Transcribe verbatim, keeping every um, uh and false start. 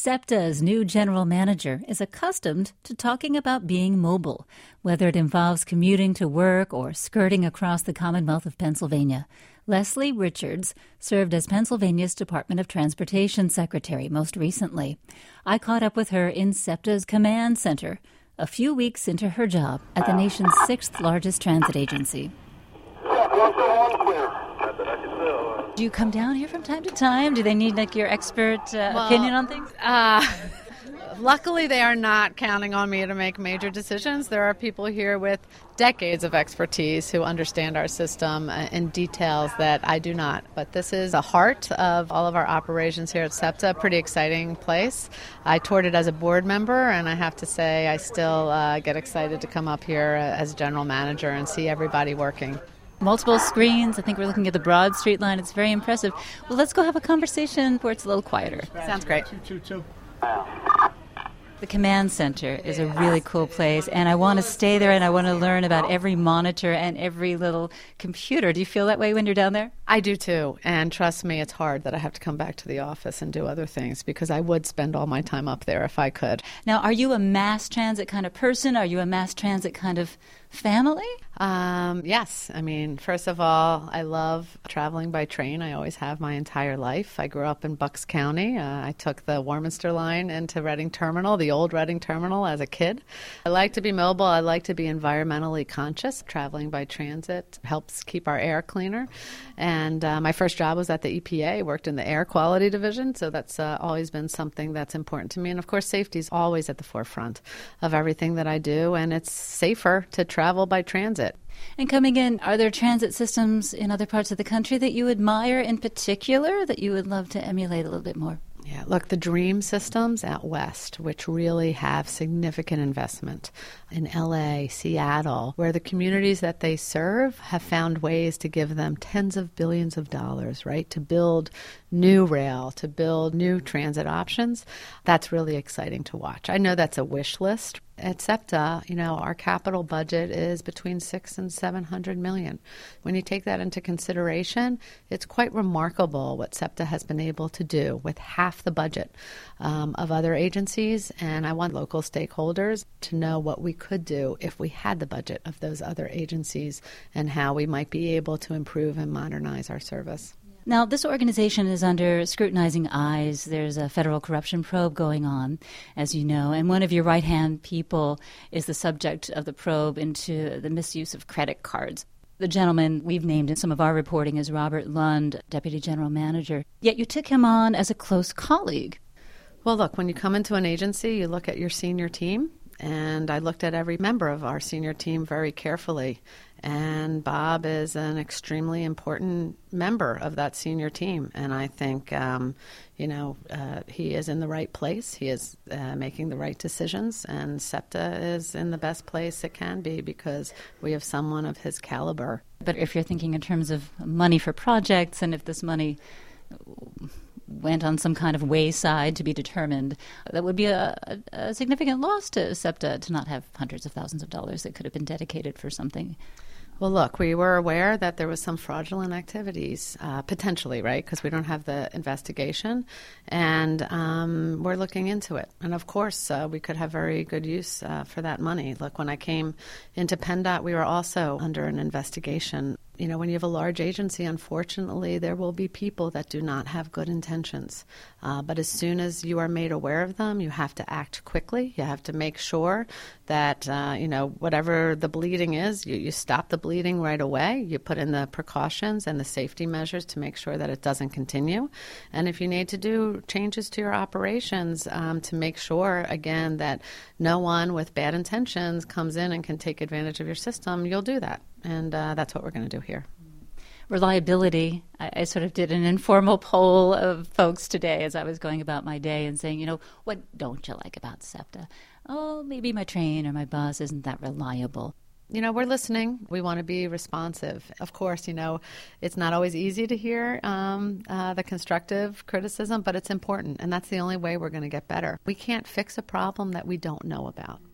SEPTA's new general manager is accustomed to talking about being mobile, whether it involves commuting to work or skirting across the Commonwealth of Pennsylvania. Leslie Richards served as Pennsylvania's Department of Transportation Secretary most recently. I caught up with her in SEPTA's command center a few weeks into her job at the nation's sixth largest transit agency. Do you come down here from time to time? Do they need like your expert uh, well, opinion on things? Uh, luckily, they are not counting on me to make major decisions. There are people here with decades of expertise who understand our system in details that I do not. But this is the heart of all of our operations here at SEPTA, pretty exciting place. I toured it as a board member, and I have to say I still uh, get excited to come up here as general manager and see everybody working. Multiple screens. I think we're looking at the Broad Street line. It's very impressive. Well, let's go have a conversation where it's a little quieter. Sounds great. The command center is a really cool place, and I want to stay there, and I want to learn about every monitor and every little computer. Do you feel that way when you're down there? I do too, and trust me, it's hard that I have to come back to the office and do other things because I would spend all my time up there if I could. Now, are you a mass transit kind of person? Are you a mass transit kind of family? Um, yes. I mean, first of all, I love traveling by train. I always have my entire life. I grew up in Bucks County. Uh, I took the Warminster line into Reading Terminal, the old Reading Terminal, as a kid. I like to be mobile. I like to be environmentally conscious. Traveling by transit helps keep our air cleaner. And uh, my first job was at the E P A, worked in the air quality division, so that's uh, always been something that's important to me. And of course, safety is always at the forefront of everything that I do, and it's safer to travel by transit. And coming in, are there transit systems in other parts of the country that you admire in particular, that you would love to emulate a little bit more? Yeah, look, the DREAM systems out west, which really have significant investment in L A, Seattle, where the communities that they serve have found ways to give them tens of billions of dollars, right, to build new rail, to build new transit options. That's really exciting to watch. I know that's a wish list. At SEPTA, you know, our capital budget is between six and seven hundred million. When you take that into consideration, it's quite remarkable what SEPTA has been able to do with half the budget um, of other agencies. And I want local stakeholders to know what we could do if we had the budget of those other agencies and how we might be able to improve and modernize our service. Now, this organization is under scrutinizing eyes. There's a federal corruption probe going on, as you know, and one of your right-hand people is the subject of the probe into the misuse of credit cards. The gentleman we've named in some of our reporting is Robert Lund, Deputy General Manager. Yet you took him on as a close colleague. Well, look, when you come into an agency, you look at your senior team, and I looked at every member of our senior team very carefully. And Bob is an extremely important member of that senior team. And I think, um, you know, uh, he is in the right place. He is uh, making the right decisions. And SEPTA is in the best place it can be because we have someone of his caliber. But if you're thinking in terms of money for projects, and if this money went on some kind of wayside to be determined, that would be a, a, a significant loss to SEPTA to not have hundreds of thousands of dollars that could have been dedicated for something. Well, look, we were aware that there was some fraudulent activities, uh, potentially, right, because we don't have the investigation, and um, we're looking into it. And, of course, uh, we could have very good use uh, for that money. Look, when I came into PennDOT, we were also under an investigation. You know, when you have a large agency, unfortunately, there will be people that do not have good intentions. Uh, but as soon as you are made aware of them, you have to act quickly. You have to make sure that, uh, you know, whatever the bleeding is, you, you stop the bleeding right away. You put in the precautions and the safety measures to make sure that it doesn't continue. And if you need to do changes to your operations um, to make sure, again, that no one with bad intentions comes in and can take advantage of your system, you'll do that. And uh, that's what we're going to do here. Reliability. I, I sort of did an informal poll of folks today as I was going about my day and saying, you know, what don't you like about SEPTA? Oh, maybe my train or my bus isn't that reliable. You know, we're listening. We want to be responsive. Of course, you know, it's not always easy to hear um, uh, the constructive criticism, but it's important, and that's the only way we're going to get better. We can't fix a problem that we don't know about.